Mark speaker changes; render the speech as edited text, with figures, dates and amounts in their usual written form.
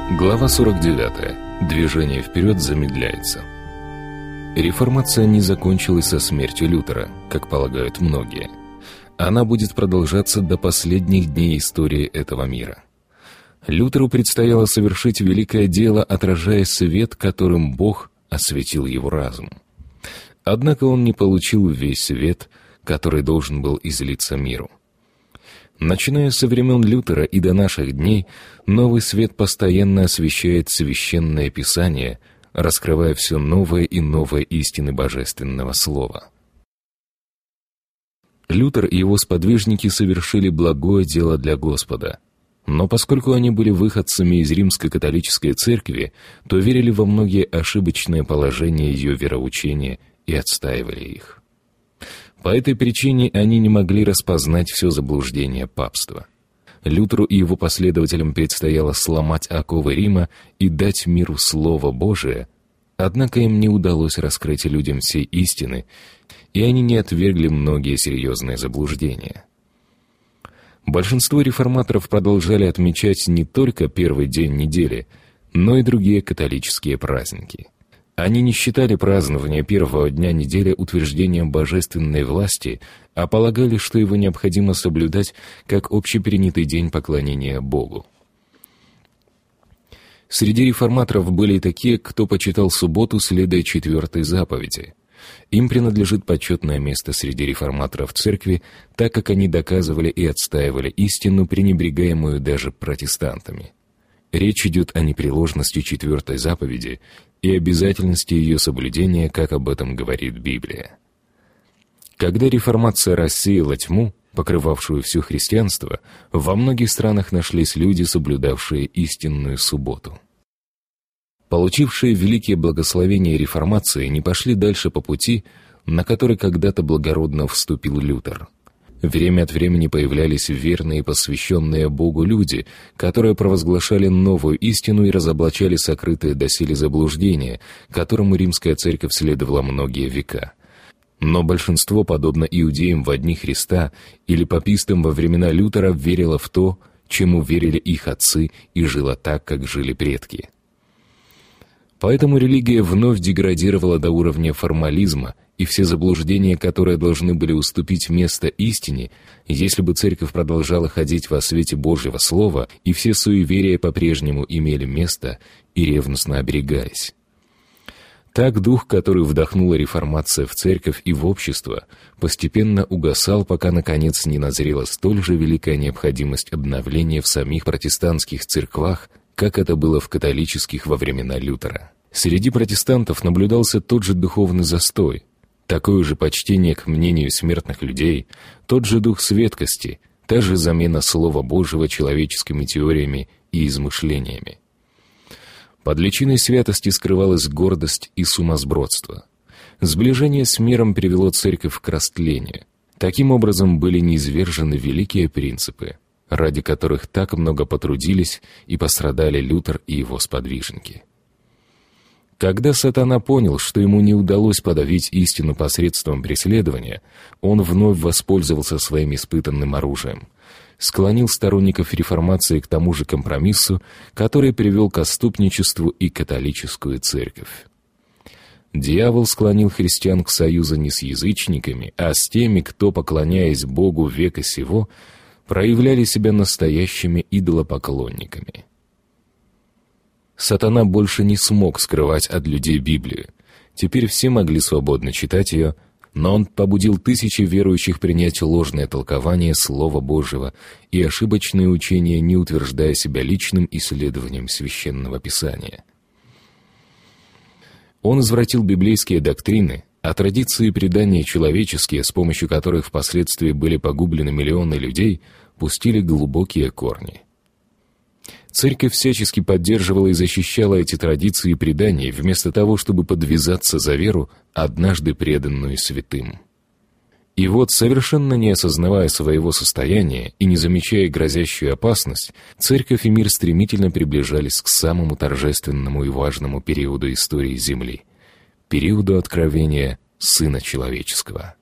Speaker 1: Глава 49. Движение вперед замедляется. Реформация не закончилась со смертью Лютера, как полагают многие. Она будет продолжаться до последних дней истории этого мира. Лютеру предстояло совершить великое дело, отражая свет, которым Бог осветил его разум. Однако он не получил весь свет, который должен был излиться миру. Начиная со времен Лютера и до наших дней, новый свет постоянно освещает Священное Писание, раскрывая все новые и новые истины Божественного Слова. Лютер и его сподвижники совершили благое дело для Господа, но поскольку они были выходцами из Римской католической церкви, то верили во многие ошибочные положения ее вероучения и отстаивали их. По этой причине они не могли распознать все заблуждение папства. Лютеру и его последователям предстояло сломать оковы Рима и дать миру Слово Божие, однако им не удалось раскрыть людям всей истины, и они не отвергли многие серьезные заблуждения. Большинство реформаторов продолжали отмечать не только первый день недели, но и другие католические праздники. Они не считали празднование первого дня недели утверждением божественной власти, а полагали, что его необходимо соблюдать как общепринятый день поклонения Богу. Среди реформаторов были и такие, кто почитал субботу, следуя 4-й заповеди. Им принадлежит почетное место среди реформаторов церкви, так как они доказывали и отстаивали истину, пренебрегаемую даже протестантами. Речь идет о непреложности 4-й заповеди и обязательности ее соблюдения, как об этом говорит Библия. Когда реформация рассеяла тьму, покрывавшую все христианство, во многих странах нашлись люди, соблюдавшие истинную субботу. Получившие великие благословения реформации не пошли дальше по пути, на который когда-то благородно вступил Лютер. Время от времени появлялись верные и посвященные Богу люди, которые провозглашали новую истину и разоблачали сокрытые доселе заблуждения, которому римская церковь следовала многие века. Но большинство, подобно иудеям во дни Христа или папистам во времена Лютера, верило в то, чему верили их отцы, и жило так, как жили предки. Поэтому религия вновь деградировала до уровня формализма, и все заблуждения, которые должны были уступить место истине, если бы церковь продолжала ходить во свете Божьего Слова, и все суеверия по-прежнему имели место и ревностно оберегались. Так дух, который вдохнула реформация в церковь и в общество, постепенно угасал, пока наконец не назрела столь же великая необходимость обновления в самих протестантских церквах, как это было в католических во времена Лютера. Среди протестантов наблюдался тот же духовный застой, такое же почтение к мнению смертных людей, тот же дух светкости, та же замена Слова Божьего человеческими теориями и измышлениями. Под личиной святости скрывалась гордость и сумасбродство. Сближение с миром привело церковь к растлению. Таким образом были низвержены великие принципы, ради которых так много потрудились и пострадали Лютер и его сподвижники. Когда сатана понял, что ему не удалось подавить истину посредством преследования, он вновь воспользовался своим испытанным оружием, склонил сторонников реформации к тому же компромиссу, который привел к отступничеству и католическую церковь. Дьявол склонил христиан к союзу не с язычниками, а с теми, кто, поклоняясь Богу века сего, проявляли себя настоящими идолопоклонниками. Сатана больше не смог скрывать от людей Библию. Теперь все могли свободно читать ее, но он побудил тысячи верующих принять ложное толкование Слова Божьего и ошибочные учения, не утверждая себя личным исследованием Священного Писания. Он извратил библейские доктрины, а традиции и предания человеческие, с помощью которых впоследствии были погублены миллионы людей, пустили глубокие корни. Церковь всячески поддерживала и защищала эти традиции и предания, вместо того, чтобы подвязаться за веру, однажды преданную святым. И вот, совершенно не осознавая своего состояния и не замечая грозящую опасность, церковь и мир стремительно приближались к самому торжественному и важному периоду истории Земли — периоду откровения Сына Человеческого.